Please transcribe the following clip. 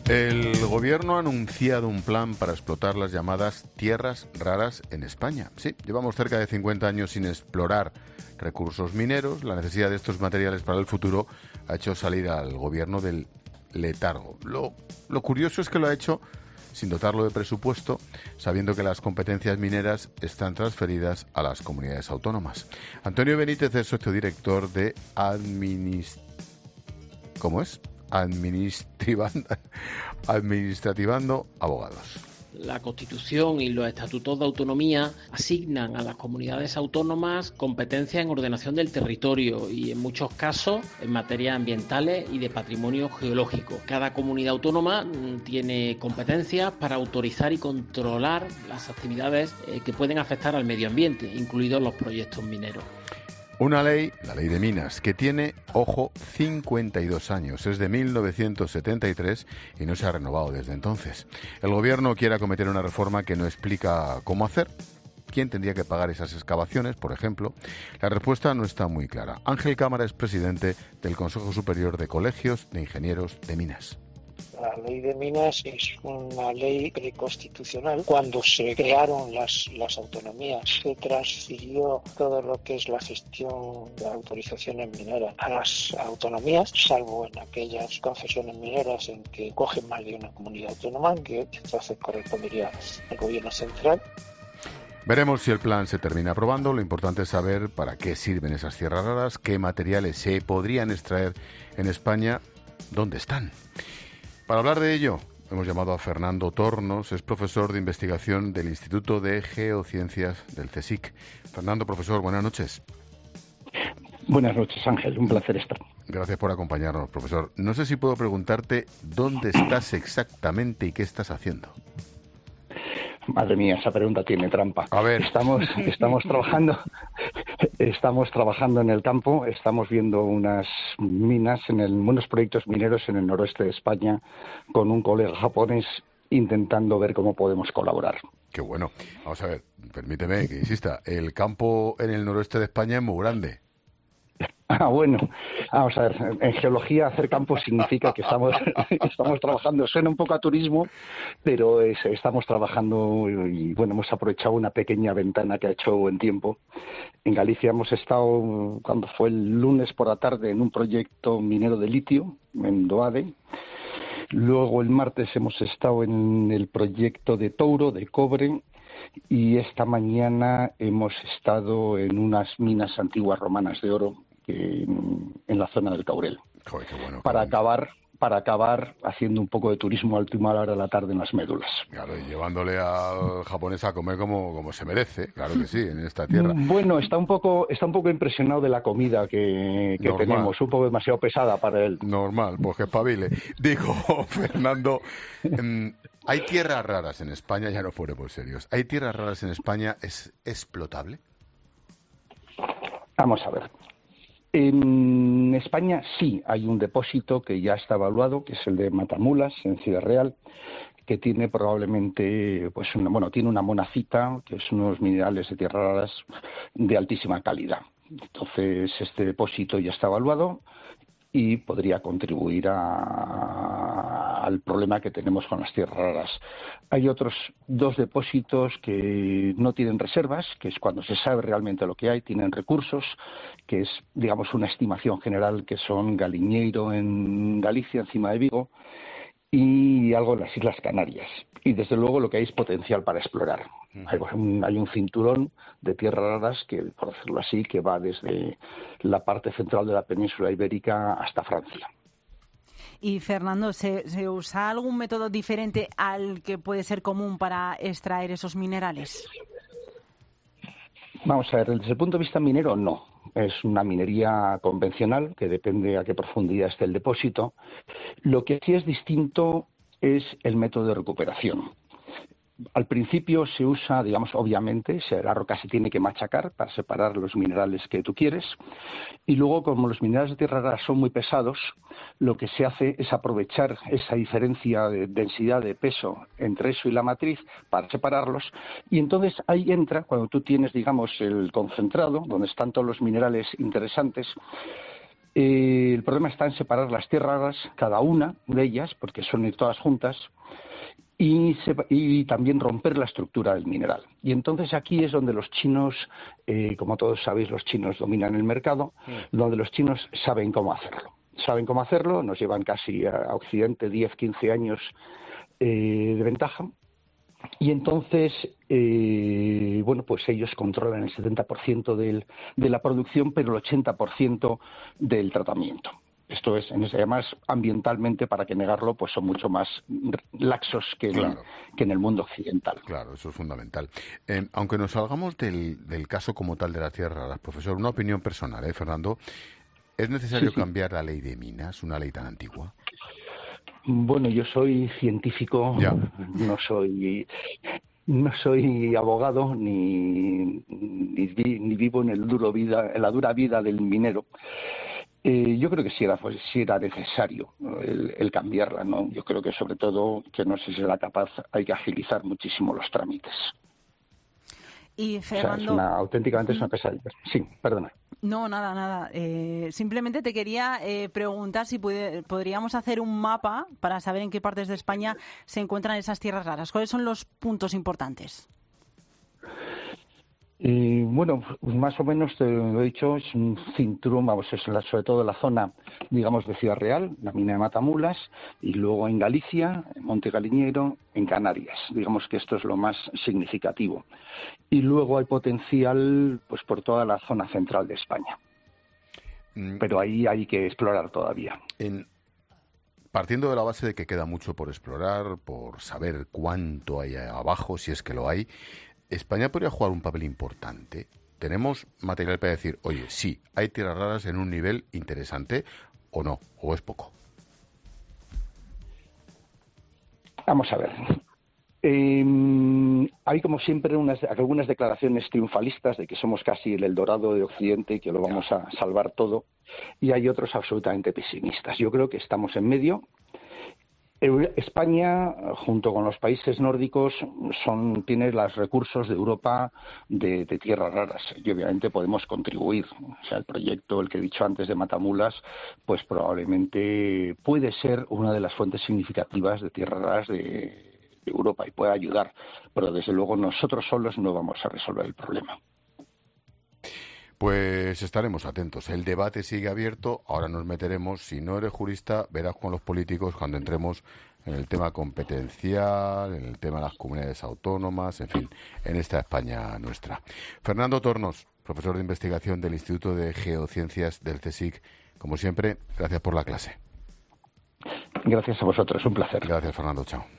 El gobierno ha anunciado un plan para explotar las llamadas tierras raras en España. Sí, llevamos cerca de 50 años sin explorar recursos mineros. La necesidad de estos materiales para el futuro ha hecho salir al gobierno del letargo. Lo curioso es que lo ha hecho sin dotarlo de presupuesto, sabiendo que las competencias mineras están transferidas a las comunidades autónomas. Antonio Benítez es socio director de Administrativando Abogados. La Constitución y los estatutos de autonomía asignan a las comunidades autónomas competencias en ordenación del territorio y, en muchos casos, en materias ambientales y de patrimonio geológico. Cada comunidad autónoma tiene competencias para autorizar y controlar las actividades que pueden afectar al medio ambiente, incluidos los proyectos mineros. Una ley, la Ley de Minas, que tiene, ojo, 52 años. Es de 1973 y no se ha renovado desde entonces. El gobierno quiere acometer una reforma que no explica cómo hacer. ¿Quién tendría que pagar esas excavaciones, por ejemplo? La respuesta no está muy clara. Ángel Cámara es presidente del Consejo Superior de Colegios de Ingenieros de Minas. La ley de minas es una ley preconstitucional. Cuando se crearon las autonomías, se transfirió todo lo que es la gestión de autorizaciones mineras a las autonomías, salvo en aquellas concesiones mineras en que cogen más de una comunidad autónoma, que entonces correspondería al gobierno central. Veremos si el plan se termina aprobando. Lo importante es saber para qué sirven esas tierras raras, qué materiales se podrían extraer en España, dónde están. Para hablar de ello, hemos llamado a Fernando Tornos, es profesor de investigación del Instituto de Geociencias del CSIC. Fernando, profesor, buenas noches. Buenas noches, Ángel, un placer estar. Gracias por acompañarnos, profesor. No sé si puedo preguntarte dónde estás exactamente y qué estás haciendo. Madre mía, esa pregunta tiene trampa. A ver. Estamos trabajando en el campo, estamos viendo unas minas, unos proyectos mineros en el noroeste de España con un colega japonés intentando ver cómo podemos colaborar. Qué bueno. Vamos a ver, permíteme que insista. El campo en el noroeste de España es muy grande. Bueno, vamos a ver, en geología hacer campo significa que estamos trabajando, suena un poco a turismo, pero estamos trabajando y bueno, hemos aprovechado una pequeña ventana que ha hecho buen tiempo. En Galicia hemos estado, cuando fue el lunes por la tarde, en un proyecto minero de litio, en Doade. Luego el martes hemos estado en el proyecto de Touro, de cobre. Y esta mañana hemos estado en unas minas antiguas romanas de oro en la zona del Caurel. Joder, qué bueno, para acabar haciendo un poco de turismo a última hora de la tarde en las médulas. Claro, y llevándole al japonés a comer como se merece, claro que sí, en esta tierra. Bueno, está un poco impresionado de la comida que tenemos, un poco demasiado pesada para él. Normal, pues que espabile. Digo, Fernando, ¿hay tierras raras en España? Ya no fuere por serios. ¿Hay tierras raras en España? ¿Es explotable? Vamos a ver. En España sí hay un depósito que ya está evaluado, que es el de Matamulas, en Ciudad Real, que tiene probablemente, tiene una monacita, que es unos minerales de tierras raras de altísima calidad. Entonces, este depósito ya está evaluado y podría contribuir al problema que tenemos con las tierras raras. Hay otros dos depósitos que no tienen reservas, que es cuando se sabe realmente lo que hay, tienen recursos, que es, digamos, una estimación general, que son Galiñeiro en Galicia, encima de Vigo, y algo en las Islas Canarias. Y desde luego lo que hay es potencial para explorar. Hay un cinturón de tierras raras que, por decirlo así, que va desde la parte central de la península ibérica hasta Francia. Y Fernando, ¿se usa algún método diferente al que puede ser común para extraer esos minerales? Vamos a ver, desde el punto de vista minero, no. Es una minería convencional que depende a qué profundidad esté el depósito. Lo que sí es distinto es el método de recuperación. Al principio se usa, digamos, obviamente, la roca se tiene que machacar para separar los minerales que tú quieres, y luego, como los minerales de tierra rara son muy pesados, lo que se hace es aprovechar esa diferencia de densidad de peso entre eso y la matriz para separarlos, y entonces ahí entra, cuando tú tienes, digamos, el concentrado, donde están todos los minerales interesantes, El problema está en separar las tierras raras, cada una de ellas, porque son ir todas juntas, y también romper la estructura del mineral. Y entonces aquí es donde los chinos, como todos sabéis, los chinos dominan el mercado, donde los chinos saben cómo hacerlo. Saben cómo hacerlo, nos llevan casi a Occidente 10, 15 años de ventaja. Y entonces, pues ellos controlan el 70% de la producción, pero el 80% del tratamiento. Esto es, además, ambientalmente, para que negarlo, pues son mucho más laxos que en el mundo occidental. Claro, eso es fundamental. Aunque nos salgamos del caso como tal de las tierras raras, profesor, una opinión personal, Fernando, ¿es necesario cambiar la ley de minas, una ley tan antigua? Bueno, yo soy científico, no soy abogado ni vivo en la dura vida del minero. Yo creo que sí era necesario el cambiarla, ¿no? Yo creo que sobre todo, que no sé si será capaz, hay que agilizar muchísimo los trámites. Y Fernando, auténticamente es una pesadilla. Sí, perdona. No, nada. Simplemente te quería preguntar si podríamos hacer un mapa para saber en qué partes de España se encuentran esas tierras raras. ¿Cuáles son los puntos importantes? Bueno, más o menos te lo he dicho, es un cinturón, sobre todo la zona, digamos, de Ciudad Real, la mina de Matamulas, y luego en Galicia, en Monte Galiñeiro, en Canarias. Digamos que esto es lo más significativo. Y luego hay potencial pues por toda la zona central de España. Pero ahí hay que explorar todavía. Partiendo de la base de que queda mucho por explorar, por saber cuánto hay abajo, si es que lo hay, ¿España podría jugar un papel importante? ¿Tenemos material para decir, oye, sí, hay tierras raras en un nivel interesante o no, o es poco? Vamos a ver. Hay, como siempre, algunas declaraciones triunfalistas de que somos casi el Eldorado de Occidente y que lo vamos a salvar todo, y hay otros absolutamente pesimistas. Yo creo que estamos en medio. España, junto con los países nórdicos, tiene los recursos de Europa de tierras raras y obviamente podemos contribuir. O sea, el proyecto, el que he dicho antes de Matamulas, pues probablemente puede ser una de las fuentes significativas de tierras raras de Europa y puede ayudar, pero desde luego nosotros solos no vamos a resolver el problema. Pues estaremos atentos. El debate sigue abierto. Ahora nos meteremos. Si no eres jurista, verás con los políticos cuando entremos en el tema competencial, en el tema de las comunidades autónomas, en fin, en esta España nuestra. Fernando Tornos, profesor de investigación del Instituto de Geociencias del CSIC. Como siempre, gracias por la clase. Gracias a vosotros. Un placer. Gracias, Fernando. Chao.